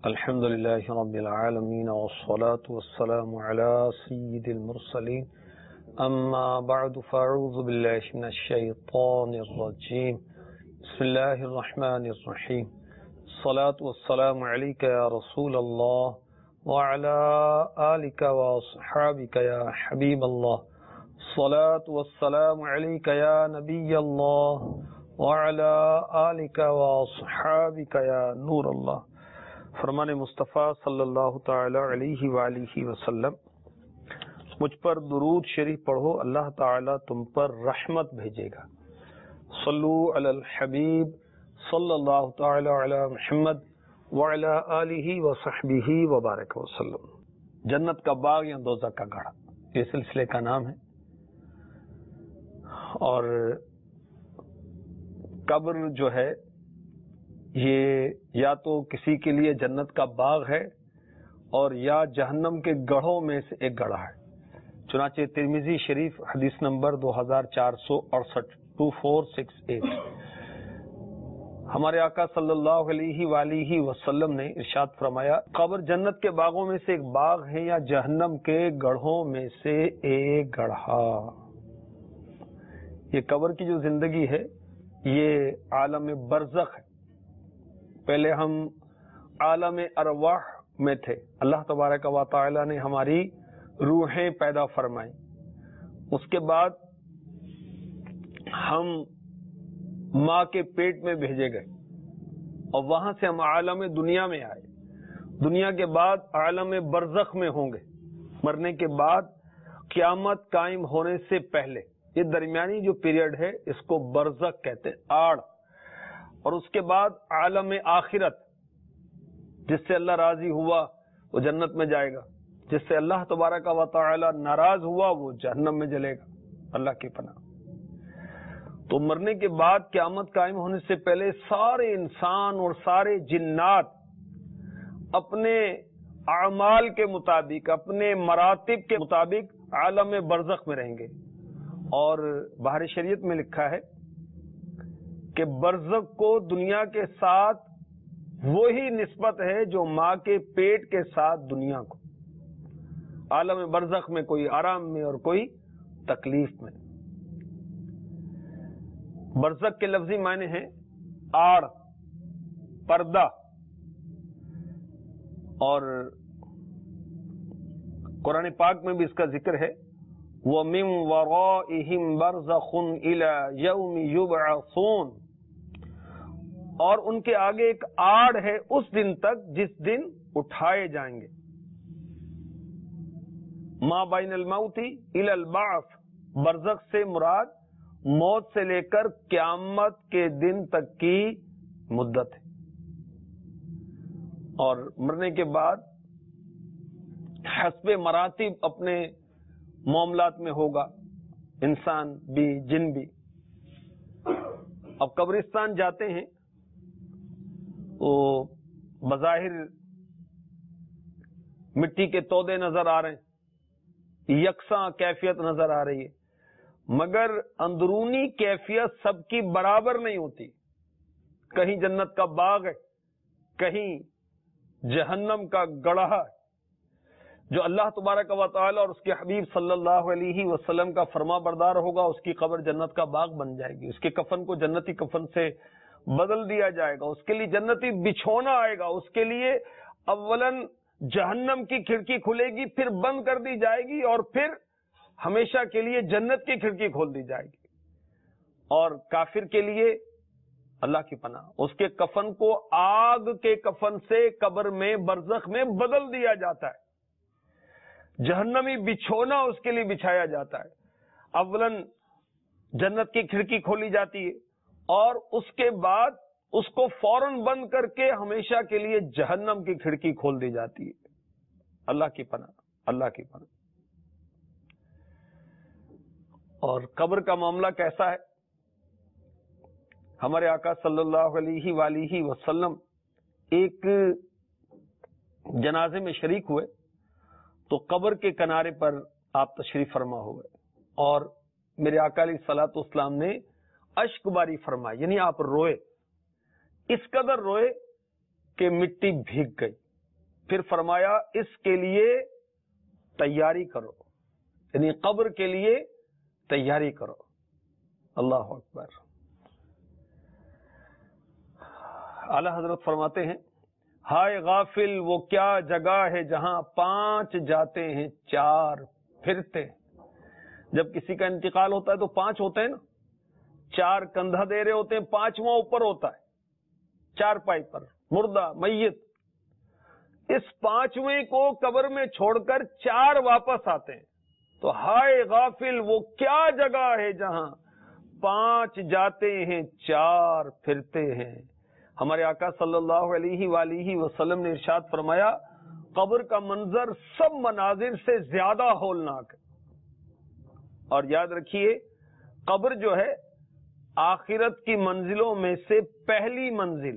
الحمد لله رب العالمين والصلاة والسلام على سيد المرسلين أما بعد فأعوذ بالله من الشيطان الرجيم بسم الله الرحمن الرحيم الصلاة والسلام عليك يا رسول الله وعلى آلك وصحابك يا حبيب الله الصلاة والسلام عليك يا نبي الله وعلى آلك وصحابك يا نور الله. فرمان مصطفیٰ صلی اللہ تعالی علیہ وآلہ وسلم، مجھ پر درود شریف پڑھو، اللہ تعالی تم پر رحمت بھیجے گا. صلو علی الحبیب صلی اللہ تعالی علی محمد وعلی آلہ وصحبہ وبارک وسلم. جنت کا باغ یا دوزخ کا گڑھ، یہ سلسلے کا نام ہے. اور قبر جو ہے یہ یا تو کسی کے لیے جنت کا باغ ہے اور یا جہنم کے گڑھوں میں سے ایک گڑھا ہے. چنانچہ ترمذی شریف حدیث نمبر 2468 2468 ہمارے آقا صلی اللہ علیہ وآلہ وسلم نے ارشاد فرمایا، قبر جنت کے باغوں میں سے ایک باغ ہے یا جہنم کے گڑھوں میں سے ایک گڑھا. یہ قبر کی جو زندگی ہے یہ عالم برزخ ہے. پہلے ہم عالم ارواح میں تھے، اللہ تبارک و تعالی نے ہماری روحیں پیدا فرمائی. اس کے بعد ہم ماں کے پیٹ میں بھیجے گئے اور وہاں سے ہم عالم دنیا میں آئے. دنیا کے بعد عالم برزخ میں ہوں گے. مرنے کے بعد قیامت قائم ہونے سے پہلے یہ درمیانی جو پیریڈ ہے اس کو برزخ کہتے ہیں، آڑ. اور اس کے بعد عالم آخرت، جس سے اللہ راضی ہوا وہ جنت میں جائے گا، جس سے اللہ تبارک و تعالی ناراض ہوا وہ جہنم میں جلے گا، اللہ کی پناہ. تو مرنے کے بعد قیامت قائم ہونے سے پہلے سارے انسان اور سارے جنات اپنے اعمال کے مطابق، اپنے مراتب کے مطابق عالم برزخ میں رہیں گے. اور بحر شریعت میں لکھا ہے کہ برزخ کو دنیا کے ساتھ وہی نسبت ہے جو ماں کے پیٹ کے ساتھ دنیا کو. عالم برزخ میں کوئی آرام میں اور کوئی تکلیف میں. برزخ کے لفظی معنی ہیں آڑ، پردہ. اور قرآن پاک میں بھی اس کا ذکر ہے، وَمِن وَرَائِهِمْ بَرْزَخٌ إِلَى يَوْمِ يُبْعَثُونَ. اور ان کے آگے ایک آڑ ہے اس دن تک جس دن اٹھائے جائیں گے. ما بین الموت الی البعث، برزخ سے مراد موت سے لے کر قیامت کے دن تک کی مدت ہے. اور مرنے کے بعد حسب مراتب اپنے معاملات میں ہوگا، انسان بھی جن بھی. اب قبرستان جاتے ہیں وہ بظاہر مٹی کے تودے نظر آ رہے ہیں، یکساں کیفیت نظر آ رہی ہے، مگر اندرونی کیفیت سب کی برابر نہیں ہوتی. کہیں جنت کا باغ ہے، کہیں جہنم کا گڑھا ہے. جو اللہ تبارک و تعالی اور اس کے حبیب صلی اللہ علیہ وسلم کا فرما بردار ہوگا اس کی قبر جنت کا باغ بن جائے گی. اس کے کفن کو جنتی کفن سے بدل دیا جائے گا، اس کے لیے جنتی بچھونا آئے گا. اس کے لیے اولاً جہنم کی کھڑکی کھلے گی، پھر بند کر دی جائے گی، اور پھر ہمیشہ کے لیے جنت کی کھڑکی کھول دی جائے گی. اور کافر کے لیے اللہ کی پناہ اس کے کفن کو آگ کے کفن سے قبر میں برزخ میں بدل دیا جاتا ہے. جہنمی بچھونا اس کے لیے بچھایا جاتا ہے. اولاً جنت کی کھڑکی کھولی جاتی ہے اور اس کے بعد اس کو فوراً بند کر کے ہمیشہ کے لیے جہنم کی کھڑکی کھول دی جاتی ہے. اللہ کی پناہ، اللہ کی پناہ. اور قبر کا معاملہ کیسا ہے؟ ہمارے آقا صلی اللہ علیہ وآلہ وسلم ایک جنازے میں شریک ہوئے تو قبر کے کنارے پر آپ تشریف فرما ہوئے اور میرے آقا علیہ الصلوۃ والسلام نے اشک باری فرمائی، یعنی آپ روئے، اس قدر روئے کہ مٹی بھیگ گئی. پھر فرمایا اس کے لیے تیاری کرو، یعنی قبر کے لیے تیاری کرو. اللہ اکبر. اعلی حضرت فرماتے ہیں ہائے غافل وہ کیا جگہ ہے جہاں 5 جاتے ہیں 4 پھرتے ہیں. جب کسی کا انتقال ہوتا ہے تو 5 ہوتے ہیں نا، 4 کندھا دے رہے ہوتے ہیں، 5واں اوپر ہوتا ہے 4 پائی پر، مردہ میت. اس 5ویں کو قبر میں چھوڑ کر 4 واپس آتے ہیں. تو ہائے غافل وہ کیا جگہ ہے جہاں 5 جاتے ہیں 4 پھرتے ہیں. ہمارے آقا صلی اللہ علیہ وآلہ وسلم نے ارشاد فرمایا قبر کا منظر سب مناظر سے زیادہ ہولناک ہے. اور یاد رکھیے قبر جو ہے آخرت کی منزلوں میں سے پہلی منزل.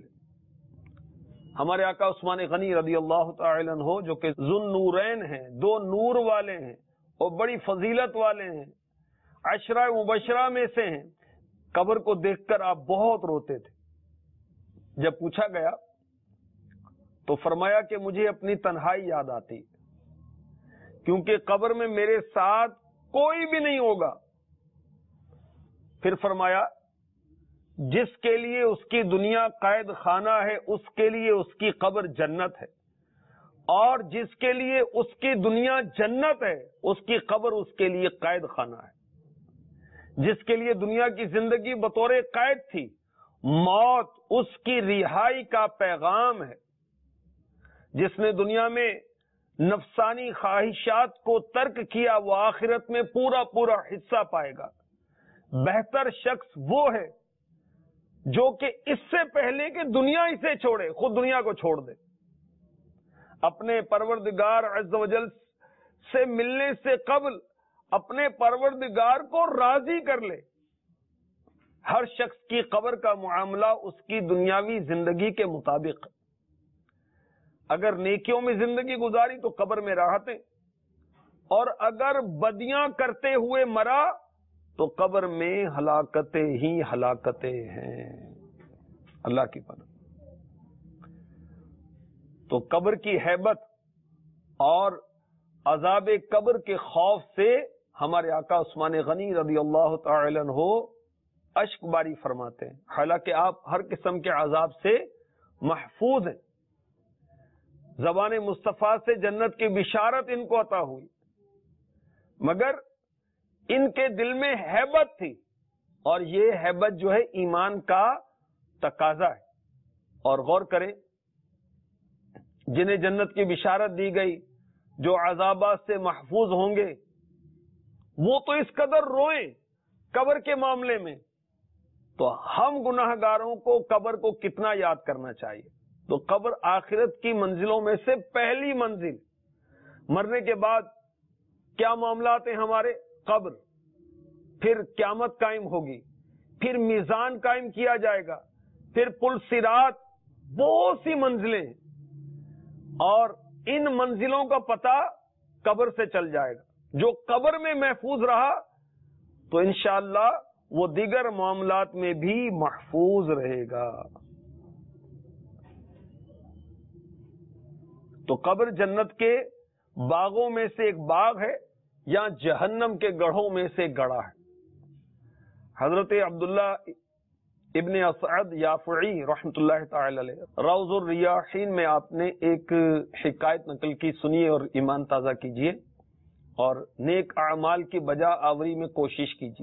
ہمارے آقا عثمان غنی رضی اللہ تعالی عنہ جو کہ ذو النورین ہیں، 2 نور والے ہیں اور بڑی فضیلت والے ہیں، 10 مبشرہ میں سے ہیں، قبر کو دیکھ کر آپ بہت روتے تھے. جب پوچھا گیا تو فرمایا کہ مجھے اپنی تنہائی یاد آتی کیونکہ قبر میں میرے ساتھ کوئی بھی نہیں ہوگا. پھر فرمایا جس کے لیے اس کی دنیا قید خانہ ہے اس کے لیے اس کی قبر جنت ہے، اور جس کے لیے اس کی دنیا جنت ہے اس کی قبر اس کے لیے قید خانہ ہے. جس کے لیے دنیا کی زندگی بطور قید تھی، موت اس کی رہائی کا پیغام ہے. جس نے دنیا میں نفسانی خواہشات کو ترک کیا وہ آخرت میں پورا پورا حصہ پائے گا. بہتر شخص وہ ہے جو کہ اس سے پہلے کہ دنیا اسے چھوڑے خود دنیا کو چھوڑ دے، اپنے پروردگار عز و جل سے ملنے سے قبل اپنے پروردگار کو راضی کر لے. ہر شخص کی قبر کا معاملہ اس کی دنیاوی زندگی کے مطابق. اگر نیکیوں میں زندگی گزاری تو قبر میں راحتیں، اور اگر بدیاں کرتے ہوئے مرا تو قبر میں ہلاکتیں ہی ہلاکتیں ہیں. اللہ کی پناہ. تو قبر کی ہیبت اور عذاب قبر کے خوف سے ہمارے آقا عثمان غنی رضی اللہ تعالی عنہ اشک باری فرماتے ہیں، حالانکہ آپ ہر قسم کے عذاب سے محفوظ ہیں. زبان مصطفیٰ سے جنت کی بشارت ان کو عطا ہوئی، مگر ان کے دل میں ہیبت تھی، اور یہ ہیبت جو ہے ایمان کا تقاضا ہے. اور غور کریں جنہیں جنت کی بشارت دی گئی، جو عذابات سے محفوظ ہوں گے، وہ تو اس قدر روئیں قبر کے معاملے میں، تو ہم گناہ گاروں کو قبر کو کتنا یاد کرنا چاہیے. تو قبر آخرت کی منزلوں میں سے پہلی منزل. مرنے کے بعد کیا معاملات ہیں ہمارے؟ قبر، پھر قیامت قائم ہوگی، پھر میزان قائم کیا جائے گا، پھر پل صراط، بہت سی منزلیں ہیں، اور ان منزلوں کا پتہ قبر سے چل جائے گا. جو قبر میں محفوظ رہا تو انشاءاللہ وہ دیگر معاملات میں بھی محفوظ رہے گا. تو قبر جنت کے باغوں میں سے ایک باغ ہے یا جہنم کے گڑھوں میں سے گڑھا ہے. حضرت عبداللہ ابن اسعد یافعی رحمۃ اللہ تعالی علیہ روض الریاحین میں آپ نے ایک حکایت نقل کی، سنیے اور ایمان تازہ کیجیے اور نیک اعمال کی بجا آوری میں کوشش کیجیے.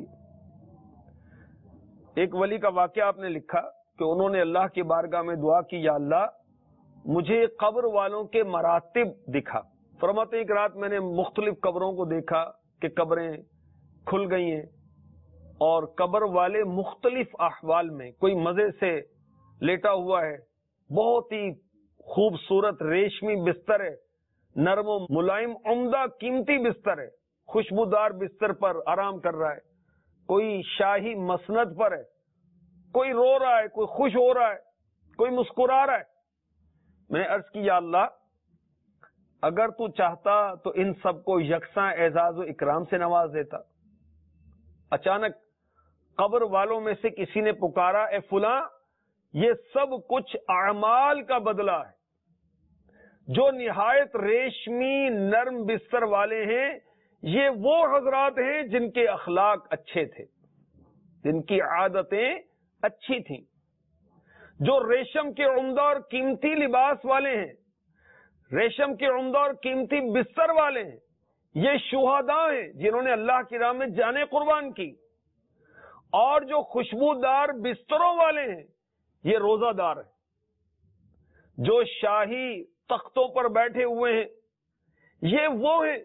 ایک ولی کا واقعہ آپ نے لکھا کہ انہوں نے اللہ کی بارگاہ میں دعا کی، یا اللہ مجھے قبر والوں کے مراتب دکھا. فرماتے ایک رات میں نے مختلف قبروں کو دیکھا کہ قبریں کھل گئی ہیں اور قبر والے مختلف احوال میں، کوئی مزے سے لیٹا ہوا ہے، بہت ہی خوبصورت ریشمی بستر ہے، نرم و ملائم عمدہ قیمتی بستر ہے، خوشبودار بستر پر آرام کر رہا ہے. کوئی شاہی مسند پر ہے، کوئی رو رہا ہے، کوئی خوش ہو رہا ہے، کوئی مسکرا رہا ہے. میں نے عرض کی یا اللہ اگر تو چاہتا تو ان سب کو یکساں اعزاز و اکرام سے نواز دیتا. اچانک قبر والوں میں سے کسی نے پکارا، اے فلاں یہ سب کچھ اعمال کا بدلہ ہے، جو نہایت ریشمی نرم بستر والے ہیں، یہ وہ حضرات ہیں جن کے اخلاق اچھے تھے، جن کی عادتیں اچھی تھیں، جو ریشم کے عمدہ اور قیمتی لباس والے ہیں، ریشم کے عمدہ اور قیمتی بستر والے ہیں، یہ شہداء ہیں جنہوں نے اللہ کی راہ میں جانیں قربان کی، اور جو خوشبودار بستروں والے ہیں یہ روزہ دار ہیں، جو شاہی تختوں پر بیٹھے ہوئے ہیں یہ وہ ہیں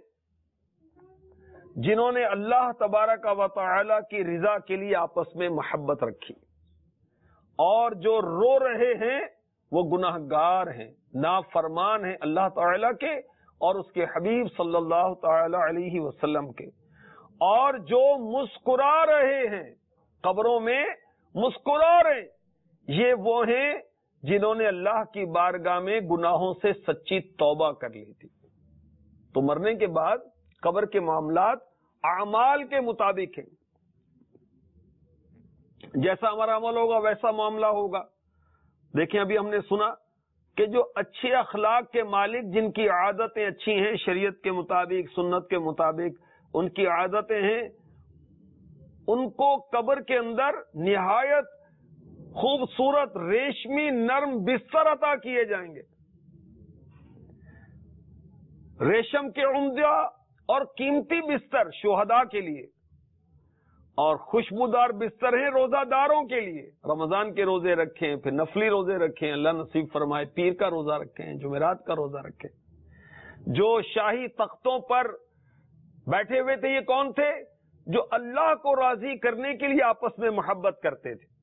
جنہوں نے اللہ تبارک و تعالی کی رضا کے لیے آپس میں محبت رکھی، اور جو رو رہے ہیں وہ گناہگار ہیں، نافرمان ہیں اللہ تعالی کے اور اس کے حبیب صلی اللہ تعالی علیہ وسلم کے، اور جو مسکرا رہے ہیں قبروں میں مسکرا رہے، یہ وہ ہیں جنہوں نے اللہ کی بارگاہ میں گناہوں سے سچی توبہ کر لی تھی۔ تو مرنے کے بعد قبر کے معاملات اعمال کے مطابق ہیں، جیسا ہمارا عمل ہوگا ویسا معاملہ ہوگا۔ دیکھیں ابھی ہم نے سنا کہ جو اچھے اخلاق کے مالک، جن کی عادتیں اچھی ہیں، شریعت کے مطابق سنت کے مطابق ان کی عادتیں ہیں، ان کو قبر کے اندر نہایت خوبصورت ریشمی نرم بستر عطا کیے جائیں گے، ریشم کے عمدہ اور قیمتی بستر شہداء کے لیے، اور خوشبودار بستر ہیں روزہ داروں کے لیے۔ رمضان کے روزے رکھیں، پھر نفلی روزے رکھیں، اللہ نصیب فرمائے، پیر کا روزہ رکھیں، جمعرات کا روزہ رکھیں۔ جو شاہی تختوں پر بیٹھے ہوئے تھے یہ کون تھے؟ جو اللہ کو راضی کرنے کے لیے آپس میں محبت کرتے تھے۔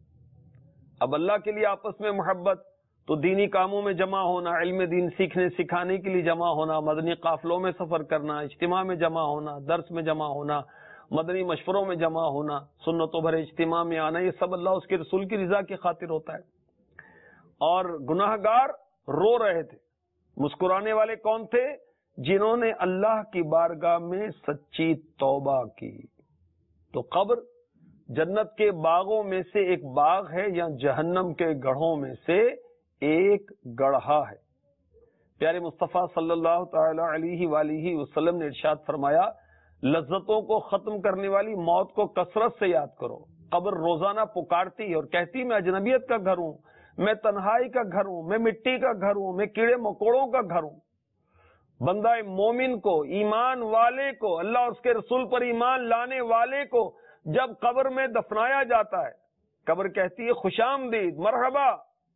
اب اللہ کے لیے آپس میں محبت تو دینی کاموں میں جمع ہونا، علم دین سیکھنے سکھانے کے لیے جمع ہونا، مدنی قافلوں میں سفر کرنا، اجتماع میں جمع ہونا، درس میں جمع ہونا، مدنی مشوروں میں جمع ہونا، سنتوں بھرے اجتماع میں آنا، یہ سب اللہ اس کے رسول کی رضا کی خاطر ہوتا ہے۔ اور گناہگار رو رہے تھے، مسکرانے والے کون تھے؟ جنہوں نے اللہ کی بارگاہ میں سچی توبہ کی۔ تو قبر جنت کے باغوں میں سے ایک باغ ہے یا جہنم کے گڑھوں میں سے ایک گڑھا ہے۔ پیارے مصطفیٰ صلی اللہ تعالی علیہ وآلہ وسلم نے ارشاد فرمایا، لذتوں کو ختم کرنے والی موت کو کثرت سے یاد کرو۔ قبر روزانہ پکارتی اور کہتی میں اجنبیت کا گھر ہوں، میں تنہائی کا گھر ہوں، میں مٹی کا گھر ہوں، میں کیڑے مکوڑوں کا گھر ہوں۔ بندہ مومن کو، ایمان والے کو، اللہ اور اس کے رسول پر ایمان لانے والے کو جب قبر میں دفنایا جاتا ہے، قبر کہتی ہے خوش آمدید، مرحبا،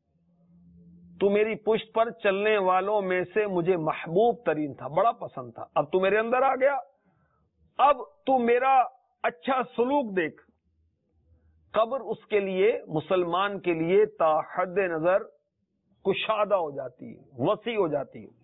تو میری پشت پر چلنے والوں میں سے مجھے محبوب ترین تھا، بڑا پسند تھا، اب تو میرے اندر آ گیا، اب تو میرا اچھا سلوک دیکھ۔ قبر اس کے لیے، مسلمان کے لیے تا حد نظر کشادہ ہو جاتی ہے، وسیع ہو جاتی ہے،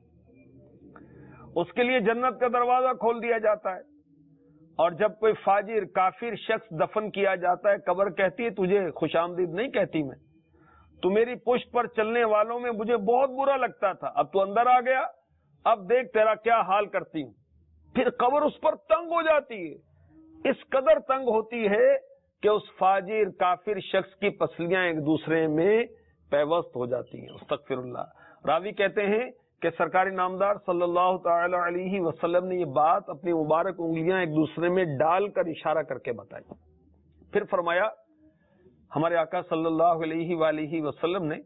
اس کے لیے جنت کا دروازہ کھول دیا جاتا ہے۔ اور جب کوئی فاجر کافر شخص دفن کیا جاتا ہے، قبر کہتی ہے تجھے خوش آمدید نہیں کہتی میں، تو میری پشت پر چلنے والوں میں مجھے بہت برا لگتا تھا، اب تو اندر آ گیا، اب دیکھ تیرا کیا حال کرتی ہوں۔ پھر قبر اس پر تنگ ہو جاتی ہے، اس قدر تنگ ہوتی ہے کہ اس فاجر کافر شخص کی پسلیاں ایک دوسرے میں پیوست ہو جاتی ہیں۔ استغفر اللہ۔ راوی کہتے ہیں کہ سرکاری نامدار صلی اللہ تعالی علیہ وسلم نے یہ بات اپنی مبارک انگلیاں ایک دوسرے میں ڈال کر اشارہ کر کے بتائی۔ پھر فرمایا، ہمارے آقا صلی اللہ علیہ وآلہ وسلم نے،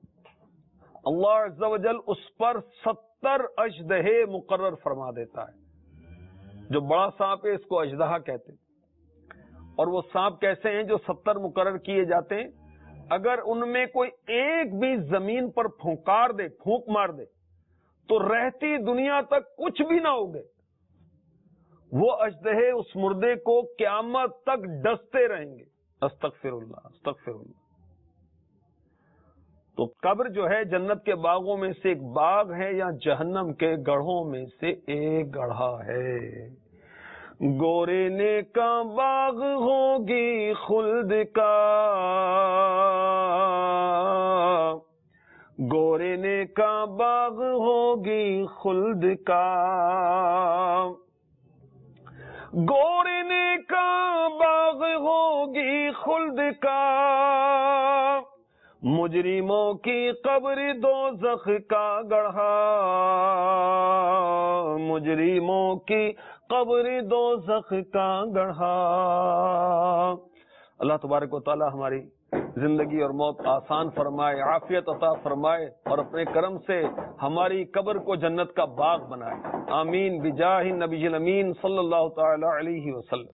اللہ عز و جل اس پر 70 اژدہے مقرر فرما دیتا ہے۔ جو بڑا سانپ ہے اس کو اژدہا کہتے ہیں، اور وہ سانپ کیسے ہیں جو 70 مقرر کیے جاتے ہیں؟ اگر ان میں کوئی ایک بھی زمین پر پھونک مار دے تو رہتی دنیا تک کچھ بھی نہ ہوگے، وہ اژدہے اس مردے کو قیامت تک ڈستے رہیں گے۔ استغفر اللہ، استغفر اللہ۔ تو قبر جو ہے جنت کے باغوں میں سے ایک باغ ہے یا جہنم کے گڑھوں میں سے ایک گڑھا ہے۔ گورے نے کا باغ ہوگی خلد کا، گورے نے کا باغ ہوگی خلد کا، گورے نے کا باغ ہوگی خلد کا، مجرموں کی قبر دوزخ کا گڑھا، مجرموں کی قبر دوزخ کا گڑھا۔ اللہ تبارک و تعالی ہماری زندگی اور موت آسان فرمائے، عافیت عطا فرمائے، اور اپنے کرم سے ہماری قبر کو جنت کا باغ بنائے۔ آمین بجاہ النبی الامین صلی اللہ تعالی علیہ وسلم۔